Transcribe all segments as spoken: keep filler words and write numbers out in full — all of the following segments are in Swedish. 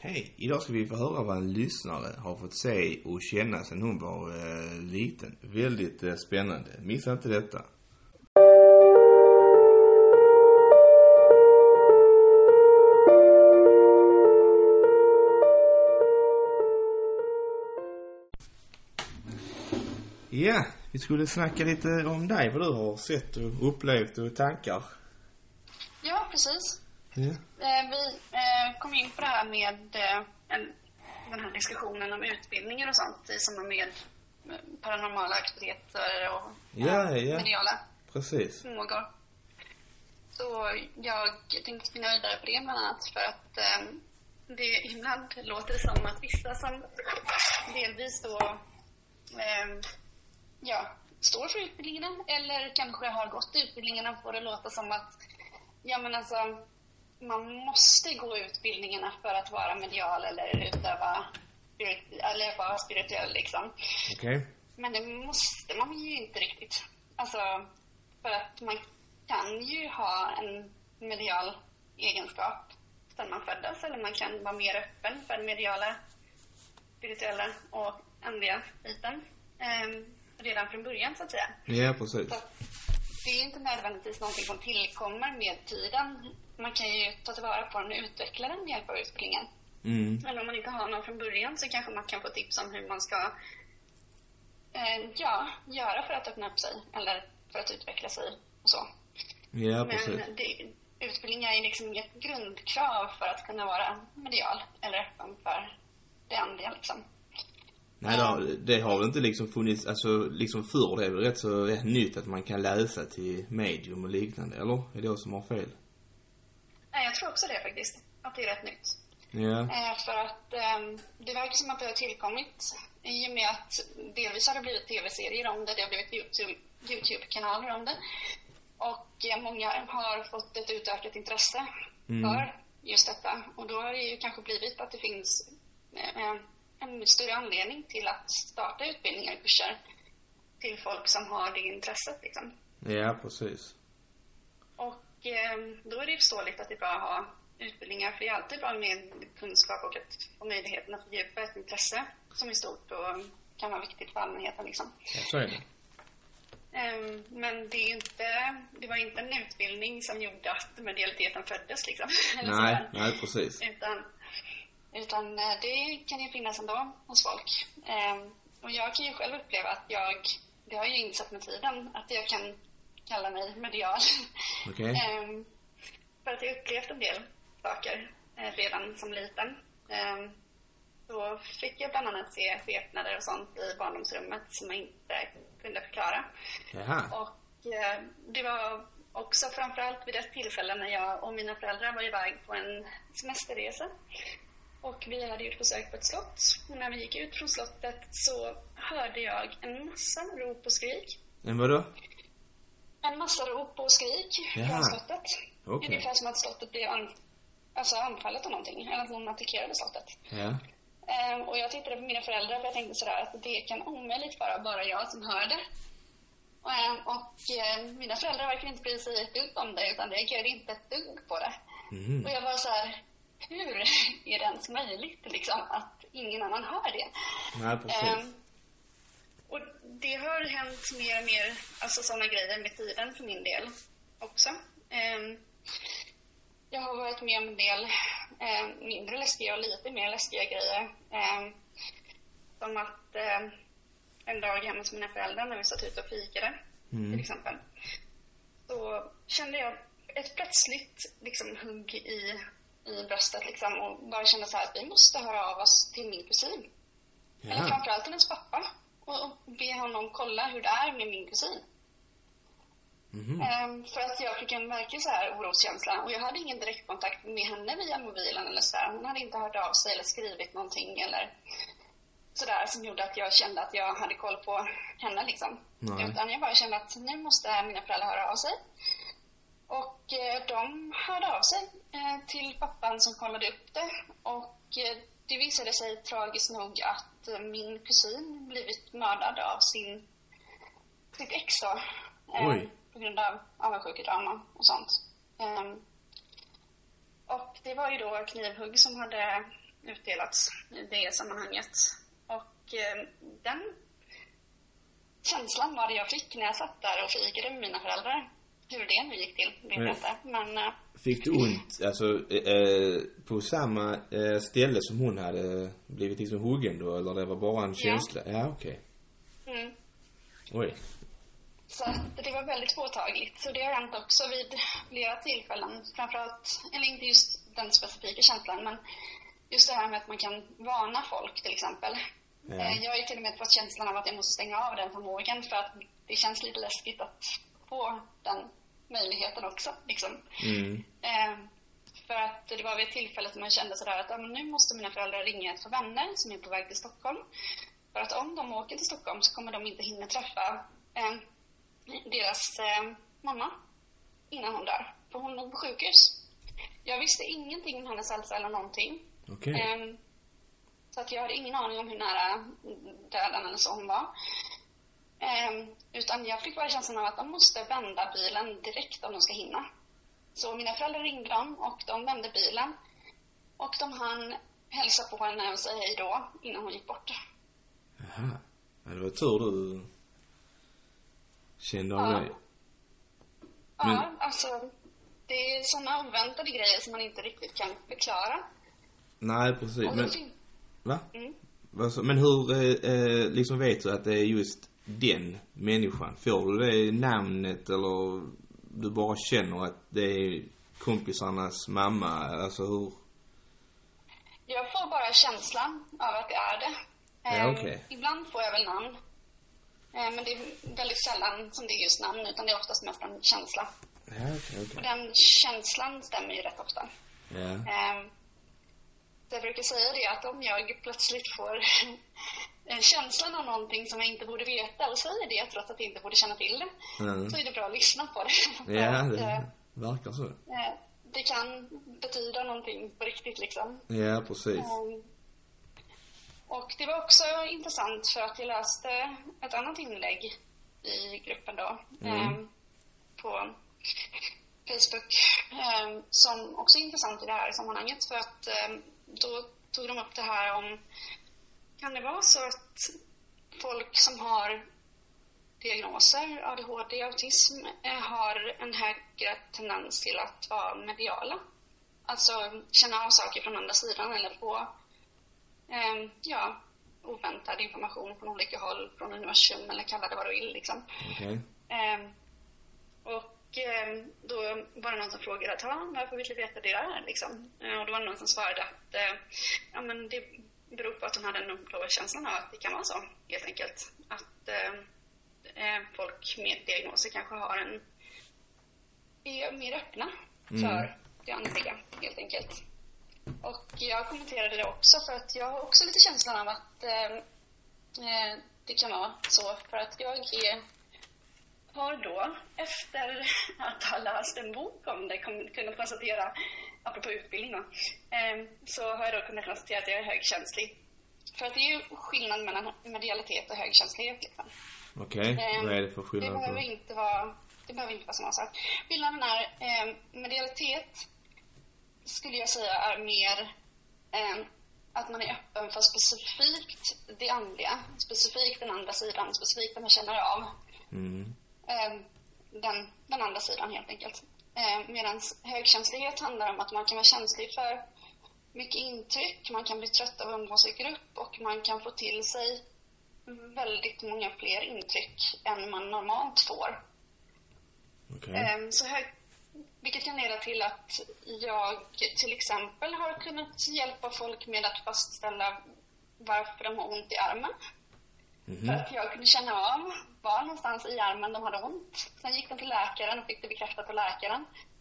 Hej, idag ska vi få höra vad en lyssnare har fått se och känna sedan hon var eh, liten. Väldigt eh, spännande. Missa inte detta. Ja, vi skulle snacka lite om dig, vad du har sett och upplevt och tankar. Ja, precis. Ja. Eh, vi eh, kom in på det här med eh, en, den här diskussionen om utbildningar och sånt i samband med paranormala aktiviteter och Ja, eh, ja. mediala Precis. förmågor. Så jag tänkte spinna vidare på det bland annat för att eh, det ibland låter det som att vissa som delvis då eh, ja, står för utbildningarna eller kanske har gått utbildningarna får det låta som att ja men alltså man måste gå utbildningarna för att vara medial eller utöva eller vara spirituell liksom. Okej. Okay. Men det måste man ju inte riktigt. Alltså för att man kan ju ha en medial egenskap sedan man föddes eller man kan vara mer öppen för mediala, spirituella och andliga biten eh, redan från början så att säga. Ja, precis. Så det är inte nödvändigtvis någonting som tillkommer med tiden. Man kan ju ta tillvara på den och utveckla den med hjälp av utbildningen. Mm. Eller om man inte har någon från början så kanske man kan få tips om hur man ska eh, ja, göra för att öppna upp sig eller för att utveckla sig och så. Ja, precis. Men det, utbildning är liksom inget grundkrav för att kunna vara medial eller öppen för det andra liksom. Nej då, det har väl inte liksom funnits, alltså liksom förr, det är väl rätt så rätt nytt att man kan läsa till medium och liknande, eller? Är det jag som har fel? Nej, jag tror också det faktiskt, att det är rätt nytt. Ja. Eh, för att eh, det verkar som att det har tillkommit i och med att delvis har det blivit tv-serier om det, det har blivit YouTube, YouTube-kanaler om det. Och eh, många har fått ett utökat intresse mm. för just detta. Och då har det ju kanske blivit att det finns eh, en större anledning till att starta utbildningar och kurser till folk som har det intresset liksom. Ja, precis. Och eh, då är det ju förståeligt att det är bra att ha utbildningar, för det är alltid bra med kunskap och att få möjligheten att fördjupa ett intresse som är stort och kan vara viktigt för allmänheten liksom. Ja, så är det. Um, men det är inte, det var inte en utbildning som gjorde att medialiteten föddes liksom. Eller nej, så nej, precis. Utan Utan det kan ju finnas ändå hos folk. Um, och jag kan ju själv uppleva att jag, det har ju insett med tiden, att jag kan kalla mig medial. Okej. Okay. um, för att jag upplevt en del saker eh, redan som liten. Um, då fick jag bland annat se skepnader och sånt i barndomsrummet som jag inte kunde förklara. Jaha. Och eh, det var också framförallt vid ett tillfälle när jag och mina föräldrar var iväg på en semesterresa. Och vi hade gjort besök på ett slott. Och när vi gick ut från slottet så hörde jag en massa rop och skrik. En vadå? En massa rop och skrik Jaha. Från slottet. Okay. Ungefär som att slottet blev an- alltså anfallet av någonting. Eller att någon attackerade slottet. Ja. Um, och jag tittade på mina föräldrar och jag tänkte sådär att det kan omöjligt vara bara jag som hör det. Um, och um, mina föräldrar verkar inte bry sig ett dugg om det, utan reagerade inte ett dugg på det. Mm. Och jag var så här: hur är det ens möjligt liksom, att ingen annan hör det? Nej, precis. Um, och det har hänt mer och mer, alltså sådana grejer med tiden för min del också. Um, jag har varit med om en del eh, mindre läskiga och lite mer läskiga grejer. Eh, som att eh, en dag hemma hos mina föräldrar när vi satt ut och fikade mm. till exempel. Så kände jag ett plötsligt liksom, hugg i, i bröstet liksom, och bara kände så här att vi måste höra av oss till min kusin. Ja. Eller framförallt till hennes pappa. Och, och be honom kolla hur det är med min kusin. Mm-hmm. Um, för att jag fick en verklig så här oroskänsla. Och jag hade ingen direktkontakt med henne via mobilen eller så där. Hon hade inte hört av sig eller skrivit någonting eller sådär som gjorde att jag kände att jag hade koll på henne liksom. Nej. Utan jag bara kände att nu måste mina föräldrar höra av sig. Och eh, de hörde av sig eh, till pappan som kollade upp det. Och eh, det visade sig tragiskt nog att eh, min kusin blivit mördad av sin sitt ex då. Eh, Oj. På grund av avundsjukedrama och sånt. Um, och det var ju då knivhugg som hade utdelats i det sammanhanget. Och eh, den känslan var det jag fick när jag satt där och fikade med mina föräldrar. Hur det nu gick till, vet jag inte. Men, eh, fick du ont alltså, eh, på samma eh, ställe som hon hade blivit liksom huggen då? Eller det var bara en känsla? Ja, ja okej. Okay. Mm. Oj. Så det var väldigt påtagligt. Så det har hänt också vid flera tillfällen. Framförallt, eller inte just den specifika känslan, men just det här med att man kan varna folk till exempel. Ja. Jag har ju till och med fått känslan av att jag måste stänga av den förmågan för att det känns lite läskigt att få den möjligheten också. Liksom. Mm. Eh, för att det var vid ett tillfälle som man kände sådär att ja, men nu måste mina föräldrar ringa ett för vänner som är på väg till Stockholm. För att om de åker till Stockholm så kommer de inte hinna träffa eh, deras eh, mamma innan hon dör. För hon låg på sjukhus. Jag visste ingenting om hennes hälsa eller någonting. Okay. Eh, så att jag hade ingen aning om hur nära döden eller så hon var. Eh, utan jag fick bara känslan av att de måste vända bilen direkt om de ska hinna. Så mina föräldrar ringde dem och de vände bilen. Och de hann hälsa på henne och säga hej då innan hon gick bort. Jaha. Ja, det var tur du kände av ja. dig. Men... Ja, alltså det är sådana oväntade grejer som man inte riktigt kan förklara. Nej, precis. Men... Fin- Va? Mm. Men hur eh, eh, liksom vet du att det är just den människan? Får du det namnet eller du bara känner att det är kompisarnas mamma? Alltså hur? Jag får bara känslan av att det är det. Ja, okej. Okay. Ibland får jag väl namn. Eh, men det är väldigt sällan som det är just namn, utan det är oftast mest en känsla. Ja, okej, okay, okay. Och den känslan stämmer ju rätt ofta. Ja. Eh, jag brukar säga det att om jag plötsligt får känslan av någonting som jag inte borde veta eller säger det trots att jag inte borde känna till det, mm. så är det bra att lyssna på det. Ja, det verkar så. Det kan betyda någonting på riktigt liksom. Ja, precis. Um, och det var också intressant för att jag läste ett annat inlägg i gruppen då. Mm. Um, på Facebook. Um, som också är intressant i det här sammanhanget för att um, då tog de upp det här om, kan det vara så att folk som har diagnoser, A D H D, autism, har en högre tendens till att vara mediala. Alltså känna av saker från andra sidan eller få eh, ja, oväntad information från olika håll, från universum eller kalla det vad du vill liksom. Okay. Eh, och eh, då var det någon som frågade att varför vill du veta det där liksom? Eh, och då var det någon som svarade att eh, ja, men det beror på att de hade en känslan av att det kan vara så helt enkelt. Att eh, folk med diagnoser kanske har en är mer öppna mm. för det andliga helt enkelt. Och jag kommenterade det också för att jag har också lite känslan av att eh, det kan vara så för att jag är, har då efter att ha läst en bok om det kunnat konstatera, apropå utbildning då, eh, så har jag då kunnat konstatera att jag är högkänslig. För att det är ju skillnad mellan medialitet och högkänslighet liksom. Okej, okay. Vad är det för skillnad? Det behöver inte vara, det behöver inte vara samma sak. Skillnaden är, eh, medialitet skulle jag säga är mer eh, att man är öppen för specifikt det andliga, specifikt den andra sidan, specifikt det man känner av. Mm. Eh, den, den andra sidan helt enkelt. Eh, Medan högkänslighet handlar om att man kan vara känslig för mycket intryck, man kan bli trött av att umgås i grupp och man kan få till sig väldigt många fler intryck än man normalt får. Okay. Så hög, vilket kan leda till att jag till exempel har kunnat hjälpa folk med att fastställa varför de har ont i armen. Mm-hmm. För att jag kunde känna av var någonstans i armen de hade ont. Sen gick de till läkaren och fick det bekräftat av läkaren.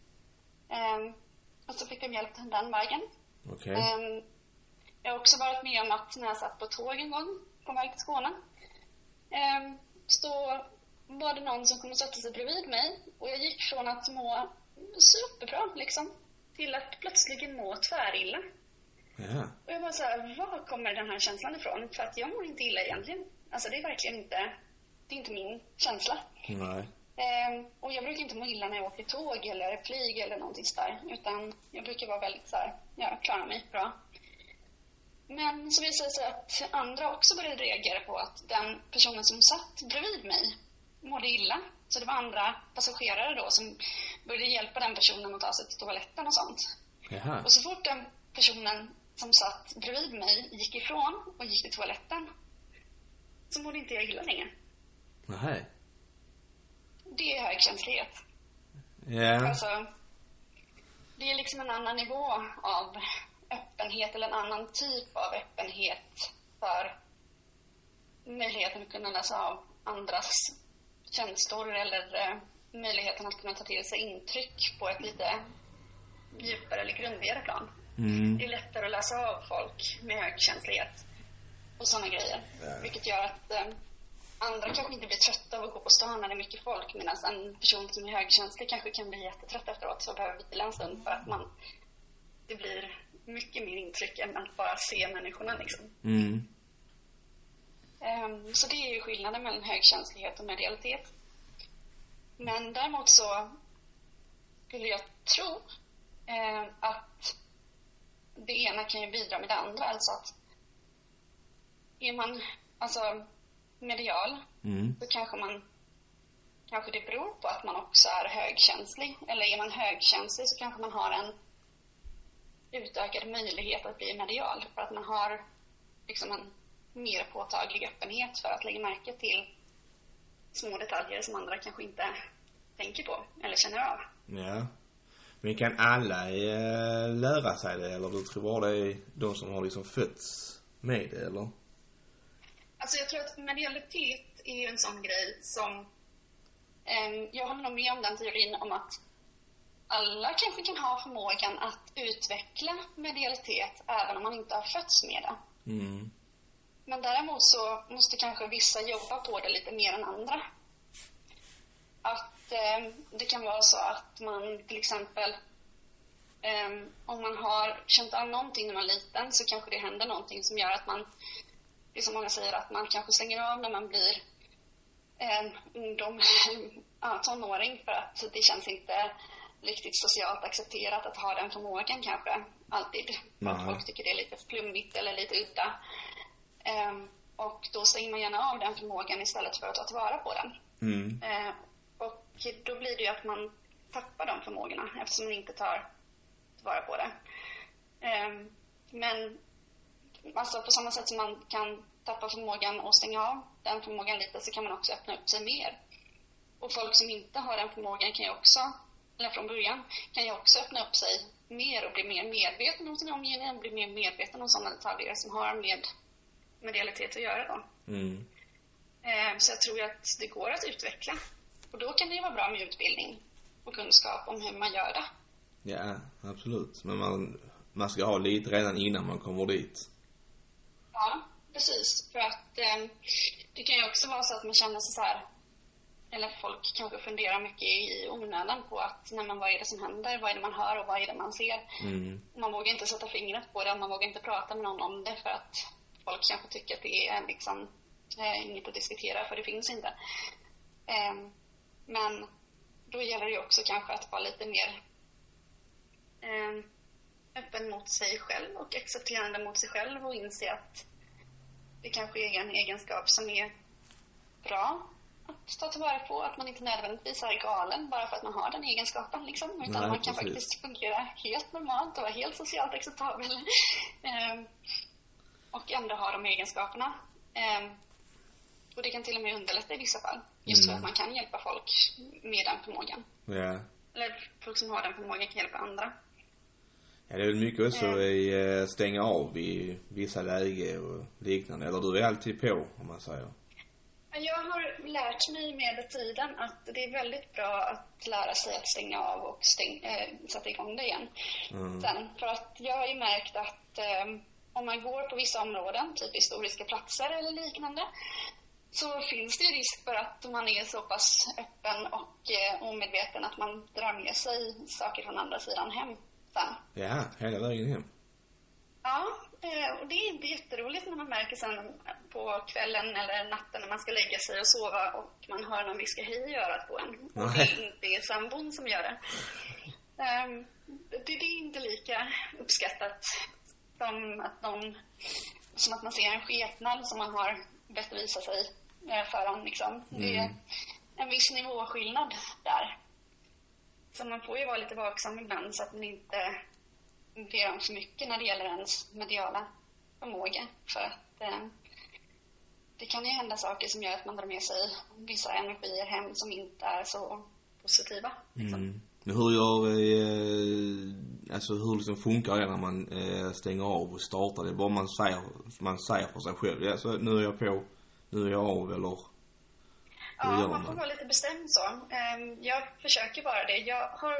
Och så fick de hjälp den vägen. Okay. Jag har också varit med om att när jag satt på tåg en gång på väg till Skåne, så var det någon som kom och satte sig bredvid mig och jag gick från att må superbra liksom till att plötsligen må tvärilla. Ja. Och jag var så här, var kommer den här känslan ifrån? För att jag mår inte illa egentligen. Alltså det är verkligen inte, det är inte min känsla. Nej. Ehm, och jag brukar inte må illa när jag åker tåg eller flyg eller någonting sådär. Utan jag brukar vara väldigt så här, jag klarar mig bra. Men så visade det sig att andra också började reagera på att den personen som satt bredvid mig mådde illa. Så det var andra passagerare då som började hjälpa den personen att ta sig till toaletten och sånt. Jaha. Och så fort den personen som satt bredvid mig gick ifrån och gick till toaletten, så mådde inte jag illa längre. Nej. Det är högkänslighet. Ja. Alltså, det är liksom en annan nivå av öppenhet, eller en annan typ av öppenhet för möjligheten att kunna läsa av andras känslor, eller eh, möjligheten att kunna ta till sig intryck på ett lite djupare eller grundligare plan. Mm. Det är lättare att läsa av folk med högkänslighet och sådana grejer. Ja. Vilket gör att eh, andra kanske inte blir trötta av att gå på stan när det är mycket folk, medan en person som är högkänslig kanske kan bli jättetrött efteråt, så behöver vila en stund för att man, det blir mycket mer intryck än att bara se människorna liksom. Mm. Um, så det är ju skillnaden mellan högkänslighet och medialitet. Men däremot så skulle jag tro eh, att det ena kan ju bidra med det andra. Alltså att är man alltså medial, Mm. så kanske man kanske det beror på att man också är högkänslig. Eller är man högkänslig så kanske man har en utökad möjlighet att bli medial, för att man har liksom en mer påtaglig öppenhet för att lägga märke till små detaljer som andra kanske inte tänker på eller känner av. Ja. Men kan alla eh, lära sig det, eller du tror bara det är de som har liksom fötts med det, eller? Alltså jag tror att medialitet är ju en sån grej som eh, jag håller nog med om den teorin om att alla kanske kan ha förmågan att utveckla medialitet även om man inte har fötts med det. Mm. Men däremot så måste kanske vissa jobba på det lite mer än andra. Att eh, det kan vara så att man till exempel eh, om man har känt av någonting när man är liten, så kanske det händer någonting som gör att man, det är som många säger, att man kanske stänger av när man blir en ungdom, ja, tonåring, för att det känns inte riktigt socialt accepterat att ha den förmågan kanske alltid. För att folk tycker det är lite flummigt eller lite udda. Um, och då stänger man gärna av den förmågan istället för att ta tillvara på den. Mm. Uh, och då blir det ju att man tappar de förmågorna eftersom man inte tar tillvara på det. Um, men alltså på samma sätt som man kan tappa förmågan och stänga av den förmågan lite, så kan man också öppna upp sig mer. Och folk som inte har den förmågan kan ju också, eller från början, kan ju också öppna upp sig mer och bli mer medveten om sin omgivning, och bli mer medveten om sådana detaljer som har med medialitet att göra då. Mm. Eh, så jag tror att det går att utveckla. Och då kan det ju vara bra med utbildning och kunskap om hur man gör det. Ja, absolut. Men man, man ska ha lite redan innan man kommer dit. Ja, precis. För att eh, det kan ju också vara så att man känner sig så här, eller folk kanske funderar mycket i onödan på att, nej, men vad är det som händer, vad är det man hör och vad är det man ser. Mm. Man vågar inte sätta fingret på det, man vågar inte prata med någon om det, för att folk kanske tycker att det är liksom eh, inget att diskutera, för det finns inte. Eh, men då gäller det ju också kanske att vara lite mer eh, öppen mot sig själv och accepterande mot sig själv, och inse att det kanske är en egenskap som är bra att ta tillvara på, att man inte nödvändigtvis är galen bara för att man har den egenskapen liksom, utan Nej, man kan precis. faktiskt fungera helt normalt och vara helt socialt acceptabel ehm, och ändå ha de egenskaperna. Ehm, och det kan till och med underlätta i vissa fall, just Mm. för att man kan hjälpa folk med den förmågan. Ja. Eller folk som har den förmågan kan hjälpa andra. Ja, det är väl mycket också Mm. i eh, stänga av i vissa läge och liknande. Eller du är alltid på, om man säger. Jag har lärt mig med tiden att det är väldigt bra att lära sig att stänga av och stäng, äh, sätta igång det igen. Mm. Sen, för att jag har ju märkt att äh, om man går på vissa områden, typ historiska platser eller liknande, så finns det ju risk för att man är så pass öppen och äh, omedveten att man drar med sig saker från andra sidan hem sen. Ja, hela vägen hem. Ja, och det är inte jätteroligt när man märker sen på kvällen eller natten när man ska lägga sig och sova och man hör någon viska hej i örat på en. Och det inte är sambon som gör det. Um, det. Det är inte lika uppskattat som att någon som att man ser en skepnad som man har bett visa sig för en, liksom. Mm. Det är en viss nivåskillnad där. Så man får ju vara lite vaksam ibland så att man inte ber om för mycket när det gäller ens mediala förmåga. För att eh, det kan ju hända saker som gör att man drar med sig vissa energier hem som inte är så positiva. Liksom. Mm. Men hur gör, eh, alltså hur liksom funkar det när man eh, stänger av och startar? Det är bara man säger, man säger för sig själv. Ja, så nu är jag på, nu är jag av, eller? Ja, man? man får vara lite bestämd så. Um, jag försöker vara det. Jag har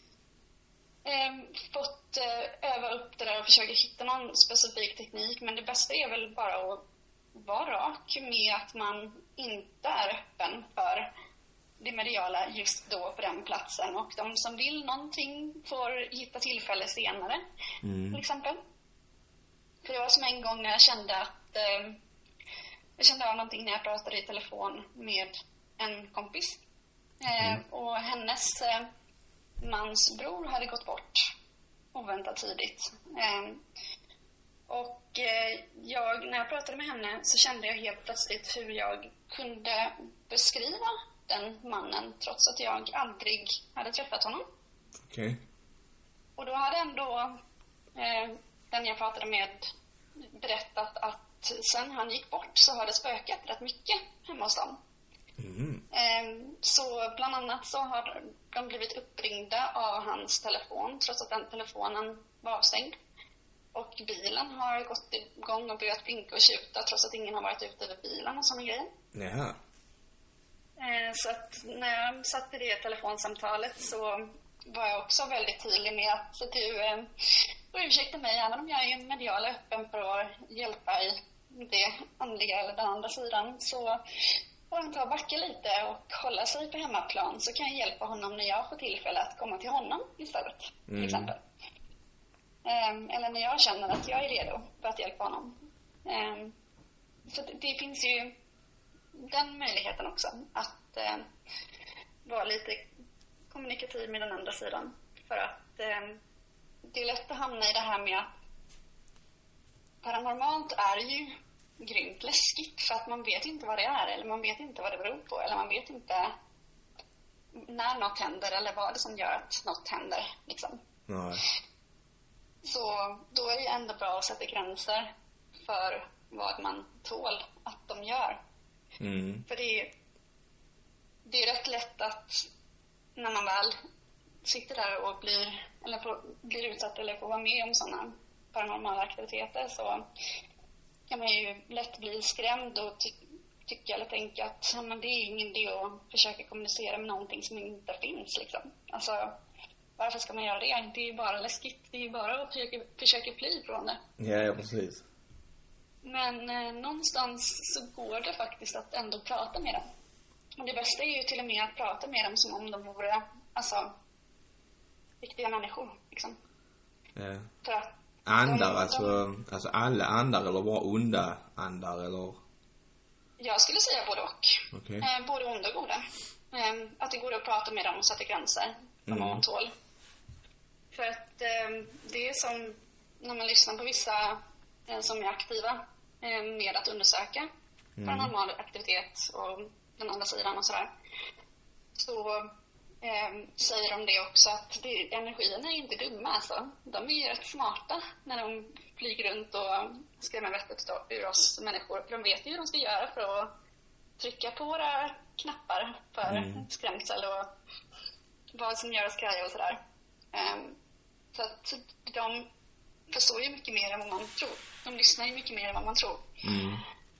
um, fått uh, öva upp det där och försöka hitta någon specifik teknik. Men det bästa är väl bara att vara rak med att man inte är öppen för det mediala just då på den platsen. Och de som vill någonting får hitta tillfälle senare, mm. till exempel. För det var som en gång när jag kände att eh, jag kände av någonting när jag pratade i telefon med en kompis. Eh, mm. Och hennes eh, mans bror hade gått bort oväntat tidigt. Eh, och eh, jag, när jag pratade med henne så kände jag helt plötsligt hur jag kunde beskriva den mannen trots att jag aldrig hade träffat honom. Okej. Okay. Och då hade ändå eh, den jag pratade med berättat att sen han gick bort så har det spökat rätt mycket hemma hos dem. Mm. Eh, så bland annat så har de blivit uppringda av hans telefon trots att den telefonen var avstängd. Och bilen har gått igång och börjat blinka och tjuta trots att ingen har varit ute över bilen och såna grejer. Jaha. Så att när jag satt i det telefonsamtalet så var jag också väldigt tydlig med att du eh, ursäkta mig, även om jag är medial öppen för att hjälpa i det andliga eller den andra sidan, så får han ta och backa lite och hålla sig på hemmaplan, så kan jag hjälpa honom när jag får tillfälle att komma till honom istället, till mm. exempel. Um, eller när jag känner att jag är redo för att hjälpa honom. Um, så det, det finns ju den möjligheten också, att eh, vara lite kommunikativ med den andra sidan. För att eh, det är lätt att hamna i det här med att paranormalt är ju grymt läskigt för att man vet inte vad det är, eller man vet inte vad det beror på, eller man vet inte när något händer eller vad det är som gör att något händer, liksom. Nej. Så då är det ändå bra att sätta gränser för vad man tål att de gör. Mm. För det är, det är rätt lätt att när man väl sitter där och blir, eller får, blir utsatt eller får vara med om sådana paranormala aktiviteter, så kan man ju lätt bli skrämd och ty- tycka eller tänka att ja, men det är ingen idé att försöka kommunicera med någonting som inte finns, liksom. Alltså, varför ska man göra det? Det är ju bara läskigt. Det är ju bara att försöka, försöka fly från det. Ja, ja, precis. Men eh, någonstans så går det faktiskt att ändå prata med dem. Och det bästa är ju till och med att prata med dem som om de vore, alltså, riktiga människor, liksom. Ja. För att andar, de, alltså, de, alltså alla andar eller bara onda andar, eller? Jag skulle säga både och. Okay. Eh, både onda och goda. Eh, att det går att prata med dem och sätta gränser för mm. vad man tål. För att eh, det är som när man lyssnar på vissa eh, som är aktiva eh, med att undersöka mm. paranormal aktivitet och den andra sidan och sådär. Så eh, säger de det också att det, energierna är inte dumma, alltså. De är rätt smarta när de flyger runt och skrämmer vettet ur oss människor. För de vet ju hur de ska göra för att trycka på våra knappar för mm. skrämsel och vad som gör oss kraja och sådär. Um, så att de förstår ju mycket mer än vad man tror. De lyssnar ju mycket mer än vad man tror. Mm.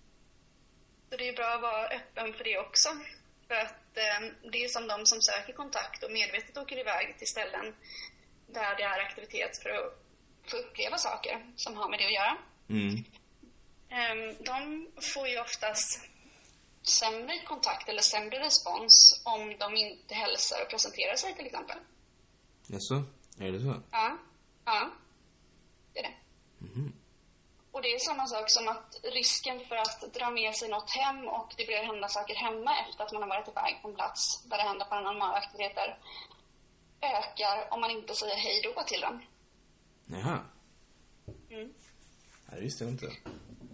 Så det är bra att vara öppen för det också. För att um, det är som de som söker kontakt och medvetet åker iväg till ställen där det är aktivitet för att få uppleva saker som har med det att göra. Mm. Um, de får ju oftast sämre kontakt eller sämre respons om de inte hälsar och presenterar sig, till exempel. Jaså? Är det så? Ja, ja. Det är det. Mm. Och det är samma sak som att risken för att dra med sig något hem och det börjar hända saker hemma efter att man har varit iväg på en plats där det händer paranormala aktiviteter ökar om man inte säger hej då till dem. Jaha. Mm. Ja, det visste jag inte.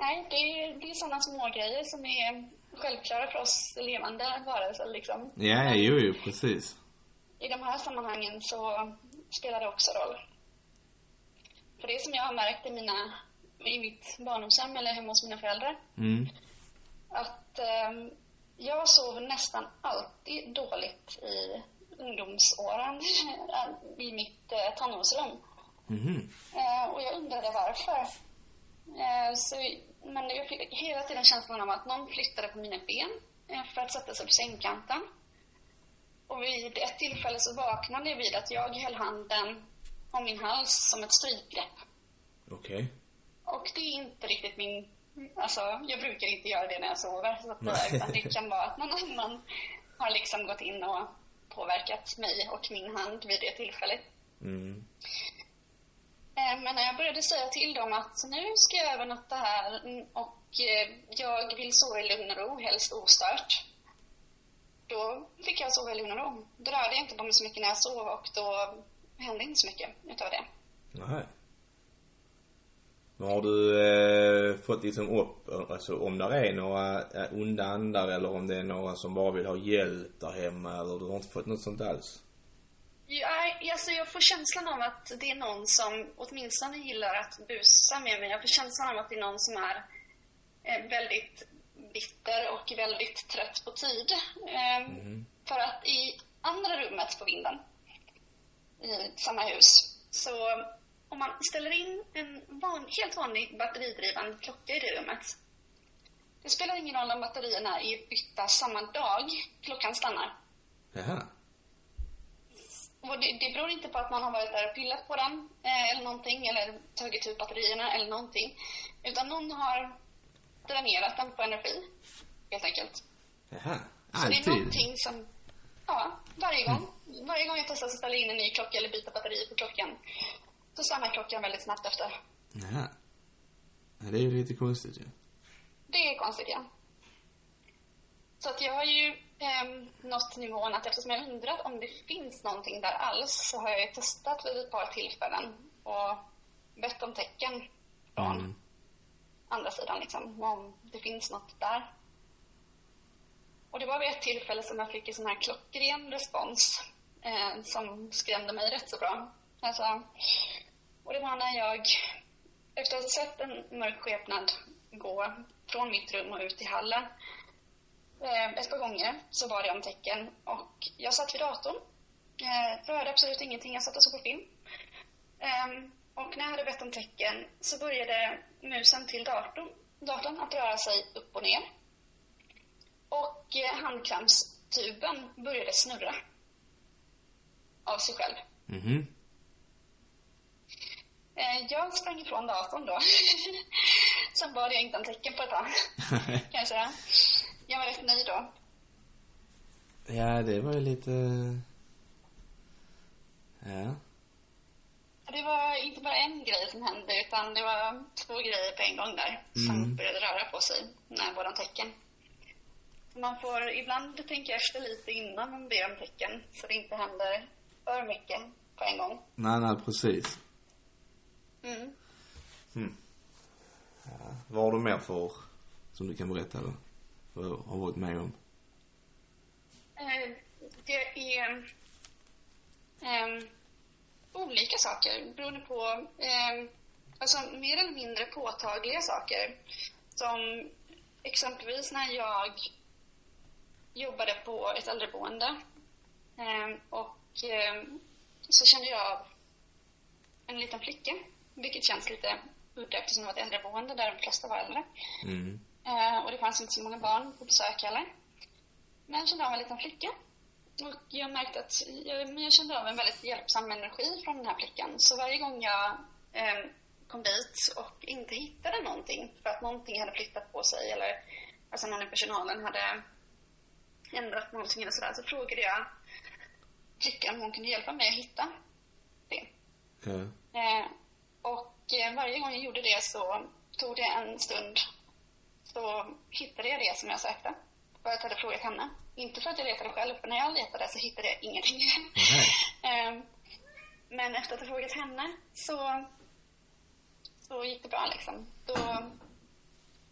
Nej, det är, det är sådana små grejer som är självklara för oss levande varelser liksom. Ja, jo, jo, precis. I de här sammanhangen så spelar det också roll. För det som jag har märkt i, mina, i mitt barndomshem eller hemma hos mina föräldrar. Mm. Att eh, jag sov nästan alltid dåligt i ungdomsåren i mitt eh, tonårsrum. Mm. Eh, och jag undrade varför. Eh, så, men jag fick hela tiden känslan av att någon flyttade på mina ben eh, för att sätta sig på sängkanten. Och vid ett tillfälle så vaknade jag vid att jag höll handen om min hals som ett strypgrepp. Okej. Okay. Och det är inte riktigt min... Alltså, jag brukar inte göra det när jag sover. Så att, utan det kan vara att någon annan har liksom gått in och påverkat mig och min hand vid det tillfället. Mm. Men när jag började säga till dem att nu ska jag övernatta här och jag vill sova i lugn och ro, helst ostört. Då fick jag sova i lugn och ro. Då rörde jag inte på mig så mycket när jag sov och då hände inte så mycket utav det. Nej. Har du eh, fått liksom upp, alltså om det är några eh, onda andar eller om det är några som bara vill ha hjälp där hemma eller du har inte fått något sånt alls? Ja, alltså jag får känslan av att det är någon som åtminstone gillar att busa med mig. Jag får känslan av att det är någon som är eh, väldigt bitter och väldigt trött på tid. Eh, mm. För att i andra rummet på vinden i samma hus så om man ställer in en van, helt vanlig batteridriven klocka i det rummet. Det spelar ingen roll om batterierna är bytta samma dag klockan stannar. Jaha. Och det, det beror inte på att man har varit där och pillat på den eh, eller någonting eller tagit ut batterierna eller någonting. Utan någon har dränerat den på energi, helt enkelt. Jaha, alltid. Så det är någonting som, ja, varje gång. Mm. Varje gång jag testar att ställa in en ny klocka eller byta batteri på klockan så stannar klockan väldigt snabbt efter. Jaha. Ja, det är ju lite konstigt ju. Ja. Det är konstigt, ja. Så att jag har ju eh, nått nivån att eftersom jag undrat om det finns någonting där alls så har jag ju testat vid ett par tillfällen och bett om tecken från mm. andra sidan liksom, om det finns något där. Och det var vid ett tillfälle som jag fick en sån här klockren respons eh, som skrämde mig rätt så bra. Alltså, och det var när jag efter att ha sett en mörk skepnad gå från mitt rum och ut i hallen eh, ett par gånger så var det om tecken och jag satt vid datorn eh, rörde absolut ingenting, jag satt och såg på film eh, och när jag hade bett om tecken så började musen till datorn, datorn att röra sig upp och ner och eh, handkramstuben började snurra av sig själv. Mhm. Jag sprang ifrån datorn då. Sen bad jag inte om tecken på ett tag. Kan jag säga. Jag var rätt nöjd då. Ja, det var ju lite... Ja. Det var inte bara en grej som hände utan det var två grejer på en gång där. Mm. Som började röra på sig när jag bad om tecken. Man får ibland tänka efter lite innan man ber om tecken. Så det inte händer för mycket på en gång. Nej, nej, precis. Mm. Mm. Ja. Vad har du mer för som du kan berätta då? Vad har varit med om? Eh, det är eh, olika saker beroende på eh, alltså mer eller mindre påtagliga saker. Som exempelvis när jag jobbade på ett äldreboende eh, och eh, så kände jag en liten flicka. Vilket känns lite udda eftersom det var ett äldreboende där de flesta var äldre. Mm. Eh, och det fanns inte så många barn på besök heller. Men jag kände av en liten flicka. Och jag märkte att jag, men jag kände av en väldigt hjälpsam energi från den här flickan. Så varje gång jag eh, kom dit och inte hittade någonting för att någonting hade flyttat på sig eller alltså någon i personalen hade ändrat någonting eller sådär, så frågade jag flickan om hon kunde hjälpa mig att hitta det. Mm. Eh, och eh, varje gång jag gjorde det så tog det en stund så hittade jag det som jag sökte. För att jag hade frågat henne. Inte för att jag letade själv, för när jag letade så hittade jag ingenting. Mm. eh, men efter att jag frågat henne så, så gick det bra liksom. Då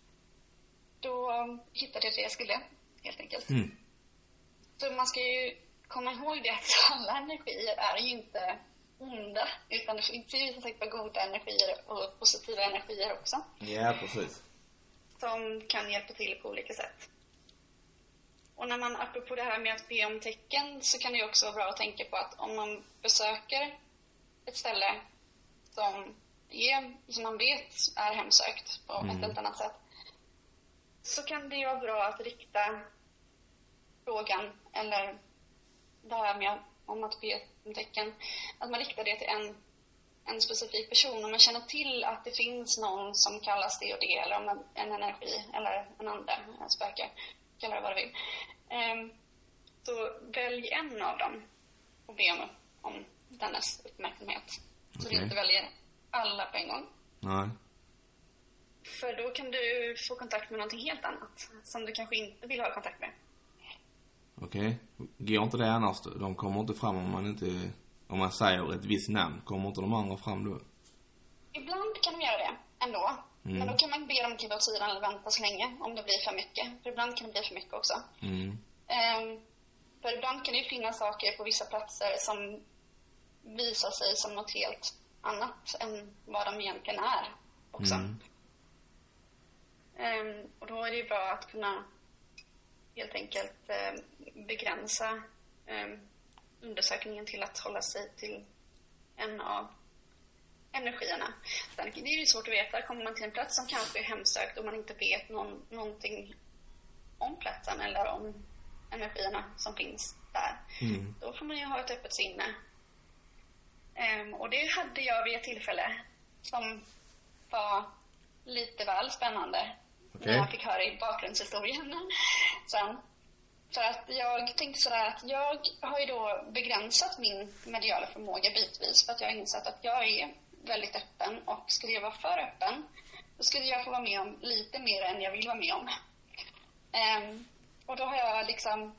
då hittade jag det jag skulle, helt enkelt. Mm. Så man ska ju komma ihåg det att alla energier är ju inte onda, utan det finns ju som sagt bara goda energier och positiva energier också. Ja, precis. Som kan hjälpa till på olika sätt. Och när man, apropå det här med att be om tecken, så kan det ju också vara bra att tänka på att om man besöker ett ställe som, är, som man vet är hemsökt på mm. ett eller annat sätt, så kan det ju vara bra att rikta frågan, eller det här med om att be om tecken, att man riktar det till en, en specifik person. Om man känner till att det finns någon som kallas det och det, eller om en, en energi, eller en ande, en spöke, kalla det vad du vill. Um, så välj en av dem och be om, om dennes uppmärksamhet. Okay. Så du inte väljer alla på en gång. Nej. För då kan du få kontakt med någonting helt annat som du kanske inte vill ha kontakt med. Okej. Okay. Går inte det annars? De kommer inte fram om man inte, om man säger ett visst namn. Kommer inte de andra fram då? Ibland kan de göra det ändå. Mm. Men då kan man be dem kliva åt sidan eller vänta så länge om det blir för mycket. För ibland kan det bli för mycket också. Mm. Um, för ibland kan det ju finnas saker på vissa platser som visar sig som något helt annat än vad de egentligen är också. Mm. Um, och då är det ju bra att kunna helt enkelt um, begränsa um, undersökningen till att hålla sig till en av energierna. Sen det är ju svårt att veta. Kommer man till en plats som kanske är hemsökt och man inte vet någon, någonting om platsen eller om energierna som finns där. Mm. Då får man ju ha ett öppet sinne. Um, och det hade jag vid ett tillfälle som var lite väl spännande. Okay. När jag fick höra i bakgrundshistorien sen. För att jag tänkte sådär att jag har ju då begränsat min mediala förmåga bitvis, för att jag har insett att jag är väldigt öppen, och skulle jag vara för öppen då skulle jag få vara med om lite mer än jag vill vara med om. Um, och då har jag liksom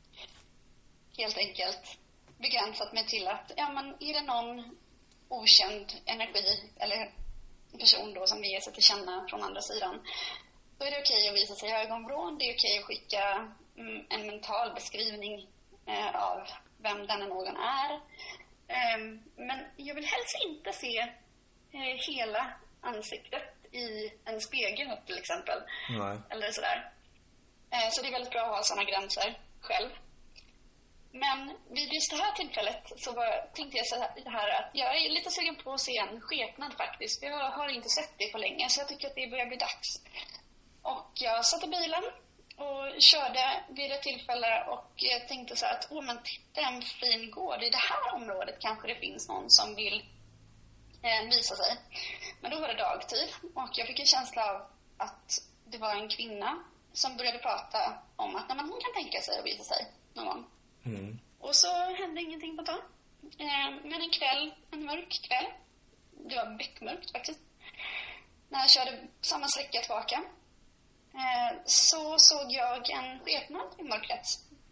helt enkelt begränsat mig till att ja, men är det någon okänd energi eller person då som ger sig till känna från andra sidan, då är det okej att visa sig i ögonvrån. Det är okej att skicka mm, en mental beskrivning eh, av vem denna någon är. Um, men jag vill helst inte se eh, hela ansiktet i en spegel till exempel. Nej. Eller sådär. Eh, så det är väldigt bra att ha sådana gränser själv. Men vid just det här tillfället så var, tänkte jag så här att jag är lite sugen på att se en skepnad faktiskt. Jag har inte sett det på länge, så jag tycker att det börjar bli dags. Och jag satt i bilen och körde vid ett tillfälle och tänkte så här att åh, men titta, en fin gård. I det här området kanske det finns någon som vill eh, visa sig. Men då var det dagtid och jag fick en känsla av att det var en kvinna som började prata om att nej, men hon kan tänka sig att visa sig någon gång. Mm. Och så hände ingenting på ett tag. Eh, men en kväll, en mörk kväll, det var beckmörkt faktiskt, när jag körde samma sträcka tillbaka, eh, så såg jag en skepnad i mörkret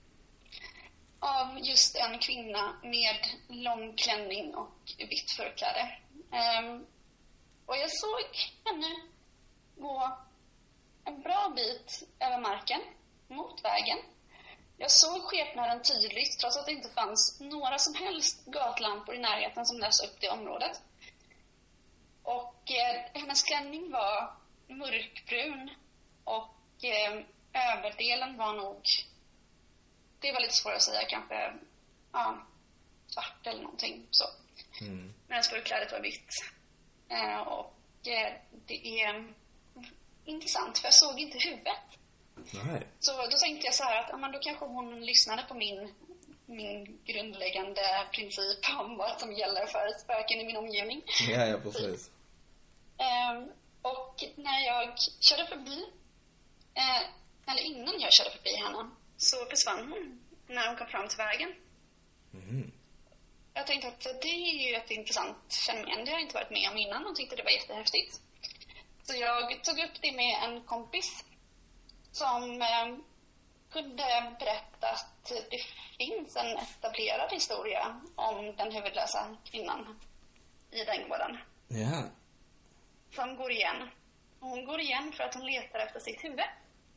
av just en kvinna med lång klänning och vitt förkläde. Eh, och jag såg henne gå en bra bit över marken mot vägen. Jag såg skepnaden tydligt, trots att det inte fanns några som helst gatlampor i närheten som lös upp det området. Och eh, hennes klänning var mörkbrun och eh, överdelen var nog, det var lite svårt att säga, kanske ja, svart eller någonting så. Mm. Medan förklädet var vitt. Eh, och eh, det är intressant, för jag såg inte huvudet. Nej. Så då tänkte jag så här att ja, men då kanske hon lyssnade på min, min grundläggande princip om vad som gäller för spöken i min omgivning. Ja, ja, precis. Um, och när jag körde förbi, eh, eller innan jag körde förbi henne, så försvann hon när hon kom fram till vägen. Mm. Jag tänkte att det är ju ett intressant fenomen. Det har jag inte varit med om innan och tyckte det var jättehäftigt. Så jag tog upp det med en kompis som eh, kunde berätta att det finns en etablerad historia om den huvudlösa kvinnan i den gården. Ja. Som går igen. Hon går igen för att hon letar efter sitt huvud.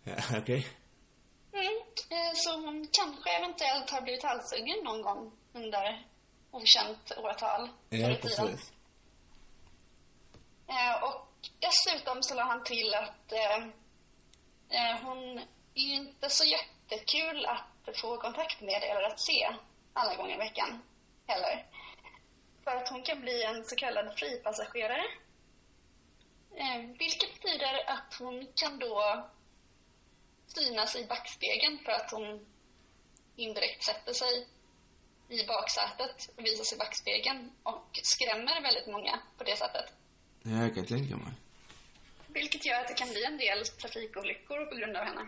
Ja, okej. Okay. Mm, eh, så hon kanske eventuellt har blivit halshuggen någon gång under okänt åratal. Ja, precis. Eh, och dessutom så la han till att eh, eh, hon är ju inte så jättekul att få kontakt med eller att se alla gånger i veckan heller. För att hon kan bli en så kallad fripassagerare. Eh, vilket betyder att hon kan då synas i backspegeln för att hon indirekt sätter sig i baksätet och visar sig i backspegeln och skrämmer väldigt många på det sättet. Ja, jag kan tänka mig. Vilket gör att det kan bli en del trafikolyckor på grund av henne.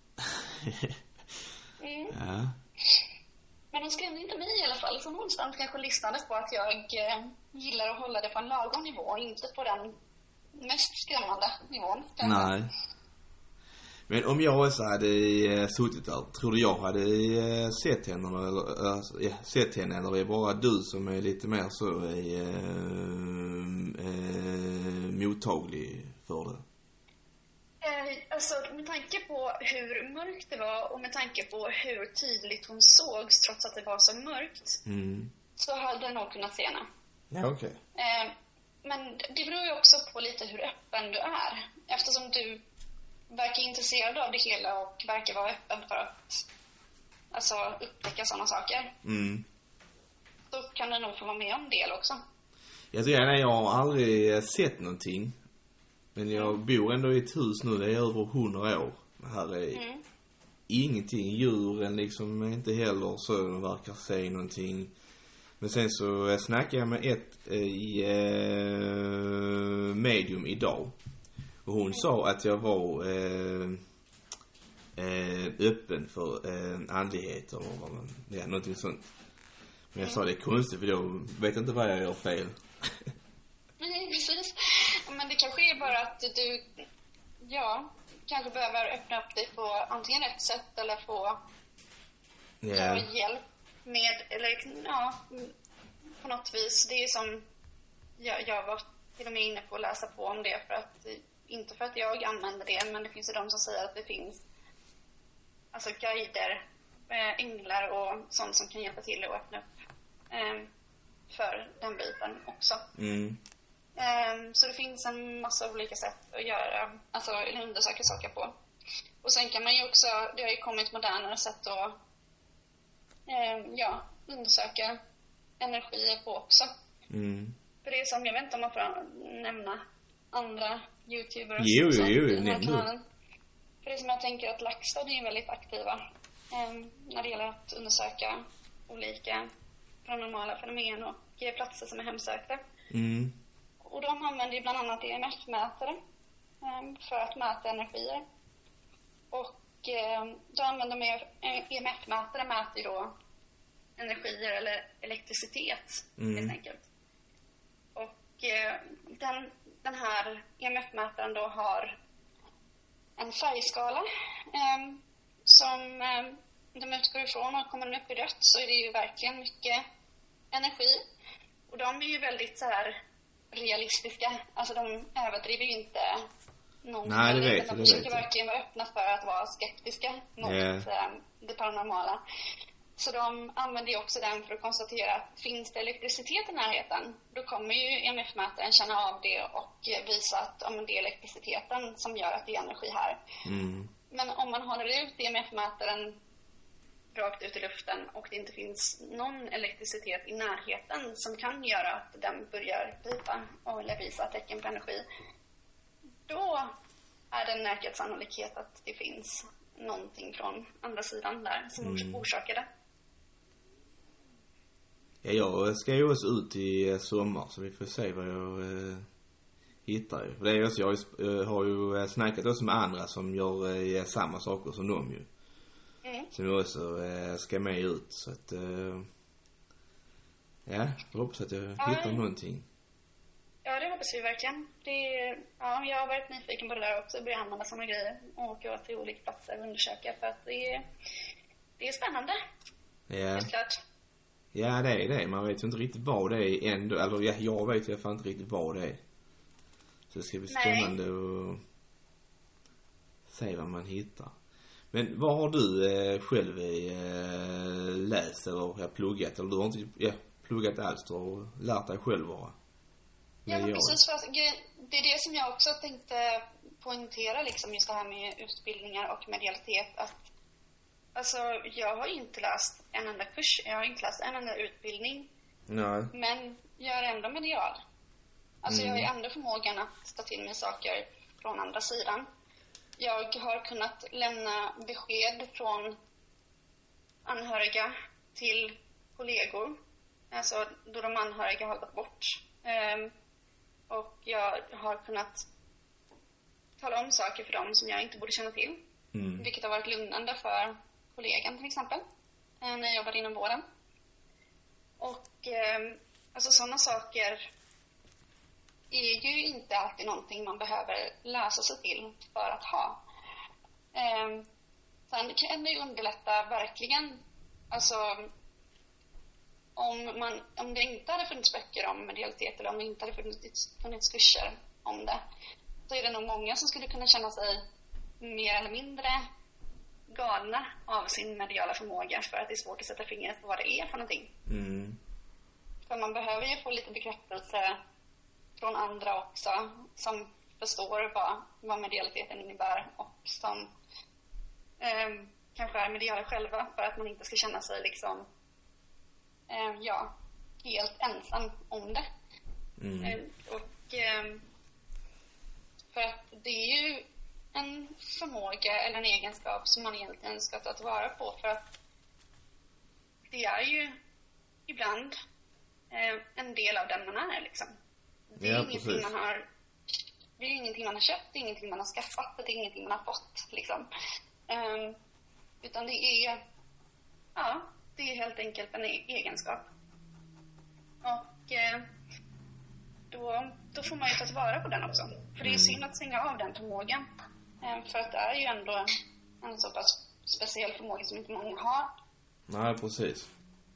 Mm. Ja. Men hon skrämde inte mig i alla fall. Så någonstans kanske lyssnade på att jag eh, gillar att hålla det på en lagom nivå. Inte på den mest skrämmande nivån. Nej. Men om jag också hade eh, suttit där, tror du jag hade eh, sett henne eller, alltså, ja, sett henne eller är det bara du som är lite mer så eh, eh, mottaglig för det? Eh, alltså med tanke på hur mörkt det var och med tanke på hur tydligt hon sågs trots att det var så mörkt, mm. så hade jag nog kunnat se henne. Ja, okej. Okay. Eh, men det beror ju också på lite hur öppen du är. Eftersom du verkar intresserad av det hela och verkar vara öppen för att alltså upptäcka sådana saker. Mm. Då kan du nog få vara med om det också. Jag tror att jag har aldrig sett någonting. Men jag mm. bor ändå i ett hus nu, det är över hundra år. Här är mm. ingenting, djuren liksom inte heller så de verkar säga någonting. Men sen så snackade jag med ett i eh, medium idag. Och hon mm. sa att jag var eh, eh, öppen för eh, andlighet eller vad man, ja, någonting sånt. Men jag mm. sa det är konstigt för jag vet inte vad jag gör fel. Nej, precis. Men det kanske är bara att du, ja, kanske behöver öppna upp dig på antingen rätt sätt eller få yeah. ja, hjälp med, eller ja, på något vis. Det är som, jag, jag var till och med inne på att läsa på om det för att, inte för att jag använder det, men det finns ju de som säger att det finns alltså guider, änglar och sånt som kan hjälpa till att öppna upp eh, för den biten också. Mm. Um, så det finns en massa olika sätt att göra, alltså undersöka saker på. Och sen kan man ju också, det har ju kommit modernare sätt att um, ja, undersöka energier på också. Mm. För det är som, jag vet inte om man får nämna andra YouTubers. Jo, jo, jo, jo. För det är som jag tänker att LaxTon är väldigt aktiva um, när det gäller att undersöka olika paranormala fenomen och platser som är hemsökta. Mm. Och de använder ju bland annat E M F-mätare um, för att mäta energier. Och um, då använder de E M F-mätare mäter ju då energier eller elektricitet mm. helt enkelt. Och uh, den, den här E M F-mätaren då har en färgskala um, som um, de utgår ifrån, och kommer den upp i rött så är det ju verkligen mycket energi. Och de är ju väldigt så här realistiska. Alltså de överdriver ju inte någonting. Nej, det vet, de det försöker vet verkligen vara öppna för att vara skeptiska mot yeah. det paranormala. Så de använder ju också den för att konstatera att finns det elektricitet i närheten, då kommer ju E M F-mätaren känna av det och visa att om det är elektriciteten som gör att det är energi här. Mm. Men om man håller ut E M F-mätaren rakt ut i luften och det inte finns någon elektricitet i närheten som kan göra att den börjar pipa och visa tecken på energi, då är det en ökad sannolikhet att det finns någonting från andra sidan där som mm. orsakar det. Ja, jag ska ju också ut i sommar så vi får se vad jag eh, hittar ju. För det är också, jag har ju snackat också med andra som gör eh, samma saker som de ju. Mm. Som jag också eh, ska med ut så att eh, ja, jag hoppas att jag ja, hittar någonting. Ja, det hoppas vi verkligen. Det, ja, jag har varit nyfiken på det där också, börja använda samma grejer och åka till olika platser och undersöka för att det är, det är spännande. Ja. Klart. Ja, det är det. Man vet ju inte riktigt vad det är ändå. Eller ja, jag vet i alla fall inte riktigt vad det är. Så det ska bli spännande att se vad man hittar. Men vad har du eh, själv eh, läst eller ja, pluggat? Eller du har inte ja, pluggat alls, du har lärt dig själv bara? Ja, men precis. För det är det som jag också tänkte poängtera, liksom just det här med utbildningar och medialitet. Att, alltså, jag har inte läst en enda kurs, jag har inte läst en enda utbildning. Nej. Men jag är ändå medial. Alltså Mm. jag har ändå förmågan att ta till mig saker från andra sidan. Jag har kunnat lämna besked från anhöriga till kollegor. Alltså då de anhöriga har gått bort. Um, och jag har kunnat tala om saker för dem som jag inte borde känna till. Mm. Vilket har varit lugnande för kollegan till exempel. När jag jobbade inom vården. Och um, alltså sådana saker är ju inte alltid någonting man behöver läsa sig till för att ha. Um, sen kan det ju underlätta verkligen, alltså om, man, om det inte hade funnits böcker om medialitet eller om det inte hade funnits, funnits kurser om det, så är det nog många som skulle kunna känna sig mer eller mindre galna av sin mediala förmåga för att det är svårt att sätta fingret på vad det är för någonting. Mm. För man behöver ju få lite bekräftelse från andra också som förstår vad, vad medialiteten innebär och som eh, kanske är mediala själva för att man inte ska känna sig liksom eh, ja, helt ensam om det. Mm. Eh, och eh, för att det är ju en förmåga eller en egenskap som man egentligen ska ta tillvara på, för att det är ju ibland eh, en del av den man är liksom. Det är Ja, ingenting precis. man har, det är ingenting man har köpt, det är ingenting man har skaffat, det är ingenting man har fått liksom. Um, utan det är ja, det är helt enkelt en e- egenskap. Och eh, då, då får man ju ta tillvara på den också. För det är synd att stänga av den förmågan. Um, för att det är ju ändå en, en så pass speciell förmåga som inte många har. Nej, precis.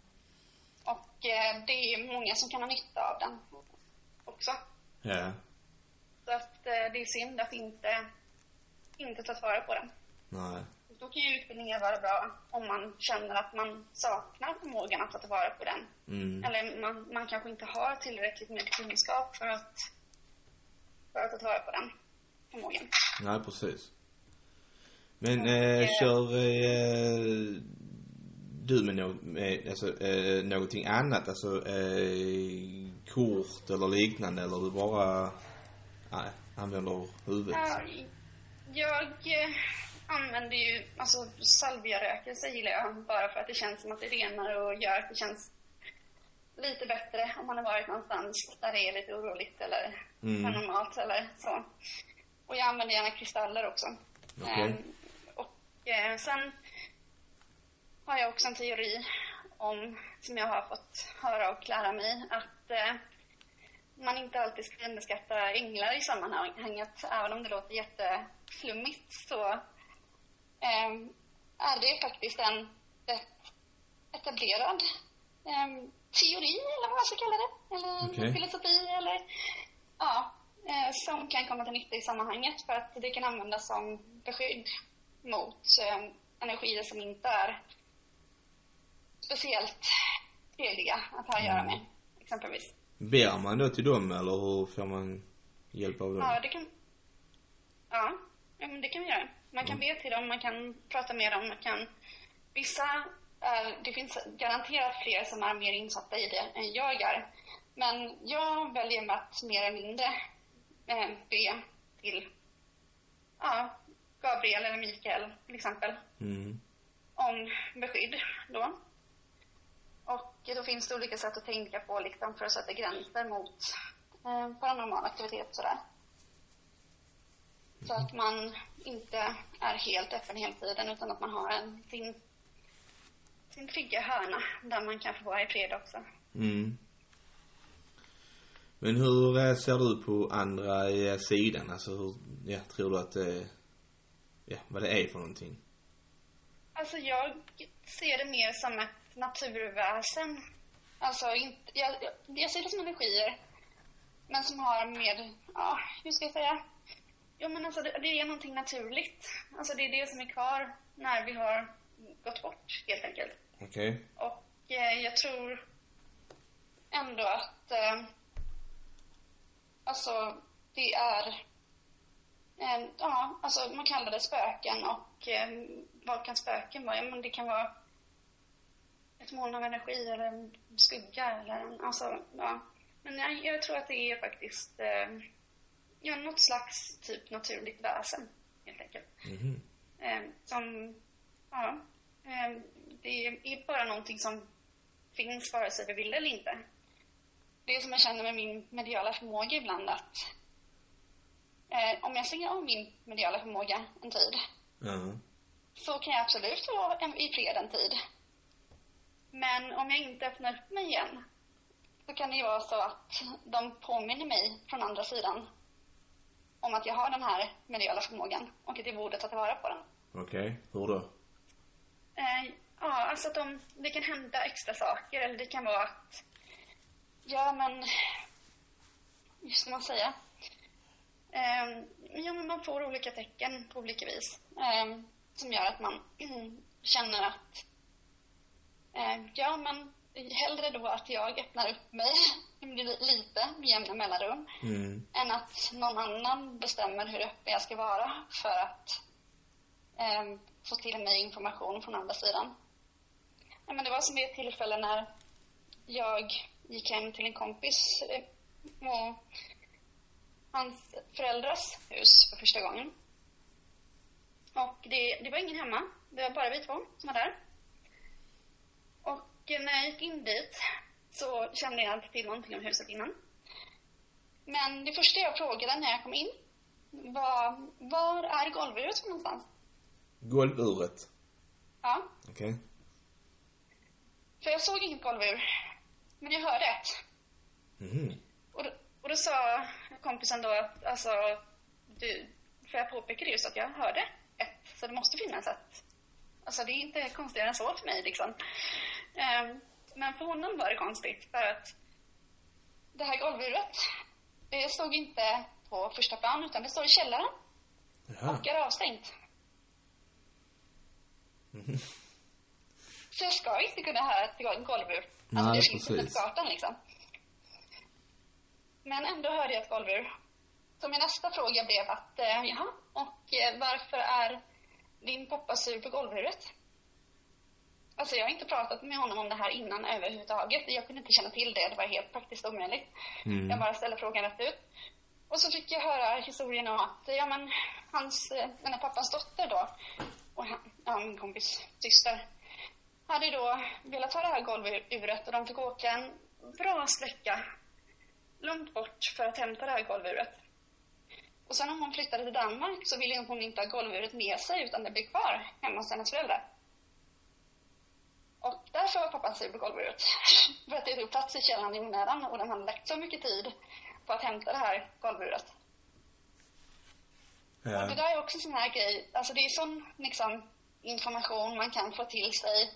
Och eh, det är många som kan ha nytta av den också. Ja. Så att eh, det är synd att inte, inte ta tillvara på den. Nej. Då kan ju utbildningar vara bra om man känner att man saknar förmågan att ta tillvara på den. Mm. Eller man, man kanske inte har tillräckligt med kunskap för att, för att ta tillvara på den förmågan. Nej, precis. Men eh, kör eh, du med, no- med alltså, eh, någonting annat? Alltså eh, kort eller liknande? Eller du bara nej, använder huvudet? Ja, jag eh, använder ju, alltså salviarökelse gillar jag bara för att det känns som att det renar och gör att det känns lite bättre om man har varit någonstans där det är lite oroligt eller Mm. normalt eller så. Och jag använder gärna kristaller också. Okej. Eh, och eh, sen har jag också en teori om, som jag har fått höra och lära mig, att eh, man inte alltid ska underskatta änglar i sammanhanget. Även om det låter jätteflummigt så eh, är det faktiskt en rätt etablerad eh, teori, eller vad man ska kalla det. Eller Okej. filosofi, eller ja, eh, som kan komma till nytta i sammanhanget för att det kan användas som beskydd mot eh, energier som inte är speciellt trevliga att ha att göra med, exempelvis. Ber man då till dem eller hur får man hjälp av dem? Ja, det kan, ja, ja, men det kan vi göra. Man kan be till dem, man kan prata med dem, man kan, vissa, är, det finns garanterat fler som är mer insatta i det än jag är. Men jag väljer med att mer eller mindre eh, be till ja, Gabriel eller Mikael till exempel Mm. om beskydd då. Och då finns det olika sätt att tänka på liksom, för att sätta gränser mot eh, paranormal aktivitet sådär. Så att man inte är helt öppen hela tiden utan att man har en, sin, sin trygga hörna där man kan få vara i fred också. Mm. Men hur eh, ser du på andra eh, sidan? Alltså hur, ja, tror du att eh, ja, vad det är för någonting? Alltså jag ser det mer som ett naturväsen. Alltså inte, jag, jag, jag ser det som energier. Men som har med, ja, hur ska jag säga? Jo, men alltså det, det är någonting naturligt. Alltså det är det som är kvar när vi har gått bort, helt enkelt. Okej. Okay. Och eh, jag tror ändå att eh, alltså det är eh, ja, alltså man kallar det spöken. Och eh, vad kan spöken vara? Ja, men det kan vara ett moln av energi eller en skugga eller en, alltså, ja. Men jag, jag tror att det är faktiskt eh, ja, något slags typ naturligt väsen, helt enkelt. Mm-hmm. Eh, som, ja, eh, det är bara någonting som finns vare sig vi vill eller inte. Det är som jag känner med min mediala förmåga ibland, att eh, om jag stänger av min mediala förmåga en tid, mm. så kan jag absolut vara en, i fred en tid. Men om jag inte öppnar upp mig igen, så kan det ju vara så att de påminner mig från andra sidan om att jag har den här mediala förmågan och att jag borde ta tillvara på den. Okej, okay. Hur då? Eh, ja, alltså att de, det kan hända extra saker, eller det kan vara att ja, men hur ska man säga? Eh, ja, men man får olika tecken på olika vis eh, som gör att man mm, känner att eh, ja, men hellre då att jag öppnar upp mig lite med jämna mellanrum mm. än att någon annan bestämmer hur öppen jag ska vara för att eh, få till mig information från andra sidan. Ja, men det var som vid ett tillfälle när jag gick hem till en kompis eh, och hans föräldrars hus för första gången. Och det, det var ingen hemma, det var bara vi två som var där. Och när jag gick in dit så kände jag inte till någonting om huset innan. Men det första jag frågade när jag kom in var, var är golvuret för någonstans? Golvuret? Ja. Okej. Okay. För jag såg inget golvur, men jag hörde ett. Mm. Och, då, och då sa kompisen då att, alltså, du, för jag påpekade just att jag hörde ett, så det måste finnas ett. Alltså det är inte konstigare än så för mig liksom. Um, men för honom var det konstigt, för att det här golvuret, det stod inte på första plan, utan det stod i källaren. Jaha. Och är avstängt. Mm. Så jag ska inte kunna höra ett golvur. Nej, alltså det finns precis. inte på kartan liksom. Men ändå hörde jag ett golvur. Så min nästa fråga blev att, eh, jaha, och eh, varför är din pappa sur på golvuret? Alltså jag har inte pratat med honom om det här innan överhuvudtaget. Jag kunde inte känna till det, det var helt praktiskt omöjligt. Mm. Jag bara ställde frågan rätt ut. Och så fick jag höra historien om att, ja men, hans, den här pappans dotter då, och han, ja, min kompis syster, hade då velat ta det här golvuret och de fick åka en bra sträcka långt bort för att hämta det här golvuret. Och sen när hon flyttade till Danmark så ville hon inte ha golvuret med sig, utan det blev kvar hemma hos hennes föräldrar. Och därför var pappan sur på golvuret. För att det tog plats i källaren i onödan och de hade lagt så mycket tid på att hämta det här golvuret. Ja. Och det där är också sån här grej, alltså det är sån liksom information man kan få till sig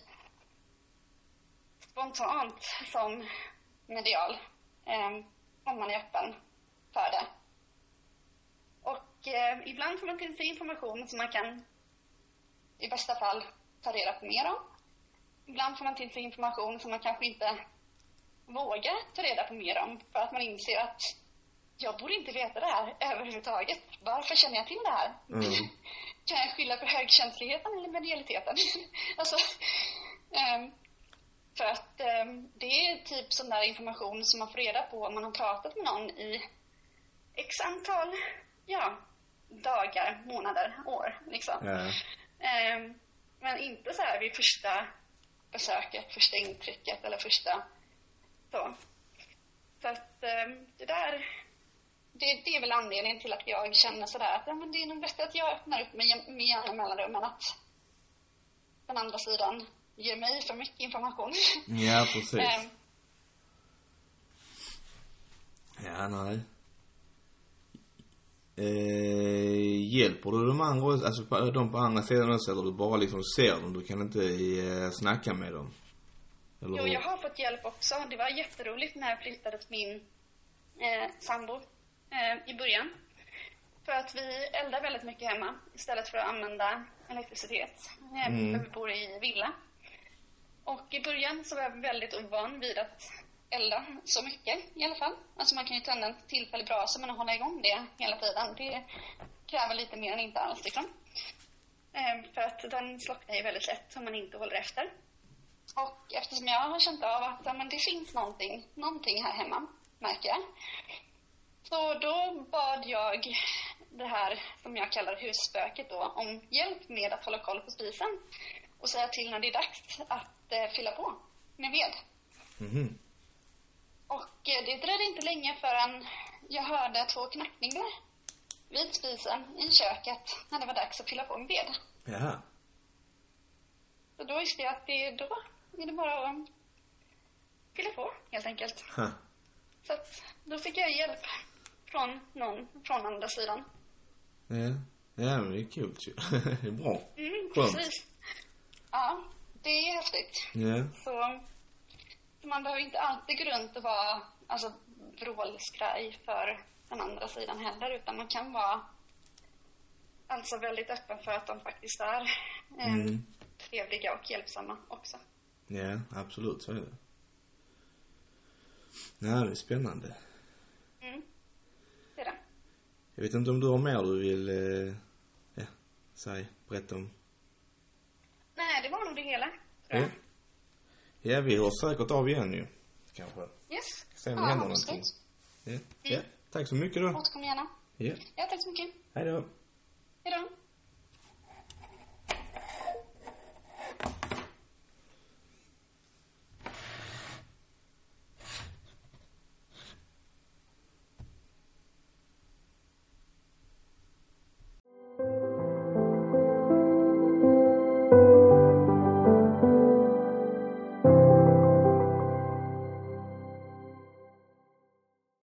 spontant som medial, eh, om man är öppen för det. Och eh, ibland får man till sig information som man kan i bästa fall ta reda på mer om. Ibland får man till sig information som man kanske inte vågar ta reda på mer om, för att man inser att jag borde inte veta det här överhuvudtaget. Varför känner jag till det här? Mm. Kan jag skylla på högkänsligheten eller medialiteten? alltså, um, för att um, det är typ sån där information som man får reda på om man har pratat med någon i x antal ja, dagar, månader, år. Liksom. Mm. Um, men inte så här vid första besöket, första intrycket eller första så. Så att um, det där... Det, det är väl anledningen till att jag känner sådär att ja, men det är nog bäst att jag öppnar upp mig med jämna mellanrum än att den andra sidan ger mig för mycket information. Ja, precis. ja, nej. Eh, hjälper du de andra, alltså de på andra sidan också, eller du bara liksom ser dem, du kan inte eh, snacka med dem? Eller? Jo, jag har fått hjälp också. Det var jätteroligt när jag flyttade till min eh, sambo i början. För att vi eldar väldigt mycket hemma istället för att använda elektricitet. Mm. Vi bor i villa. Och i början så var jag väldigt ovan vid att elda så mycket i alla fall. Alltså man kan ju tända en tillfällig brasa men att hålla igång det hela tiden, det kräver lite mer än inte alls liksom. Ehm, för att den slocknar ju väldigt lätt om man inte håller efter. Och eftersom jag har känt av att ja, men det finns någonting, någonting här hemma, märker jag. Så då bad jag det här som jag kallar husspöket då om hjälp med att hålla koll på spisen. Och säga till när det är dags att eh, fylla på med ved. Mhm. Och eh, det dröjde inte länge förrän jag hörde två knackningar vid spisen i köket när det var dags att fylla på med ved. Jaha. Så då visste jag att det, då är det bara att fylla på helt enkelt. Ha. Så att då fick jag hjälp från någon från andra sidan. Ja, ja men det är kul ju. Det är bra. Mm, Skönt. precis. Ja, det är häftigt. Ja. Så, så man behöver inte alltid gå runt och vara alltså, vrålskraj för den andra sidan heller. Utan man kan vara alltså väldigt öppen för att de faktiskt är eh, Mm. trevliga och hjälpsamma också. Ja, absolut, så är det. Ja, det är spännande. Mm, det är det. Jag vet inte om du har mer du vill eh, ja, säg, berätta om. Nej, det var nog det hela, tror Ja. jag. Ja, vi har säkert av igen ju. Kanske. Yes. Se om det Ja, händer absolut. någonting. Ja. Ja, tack så mycket då. Återkom gärna. Ja. Ja, tack så mycket. Hej då.